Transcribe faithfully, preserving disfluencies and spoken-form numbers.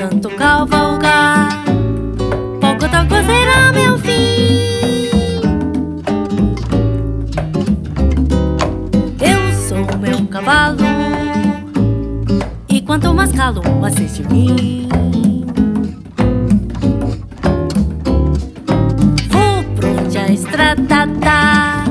tanto cavalgar, pouco tanto será meu fim. Eu sou meu cavalo, e quanto mais calo, mais sei de mim. Vou por onde a estrada dá,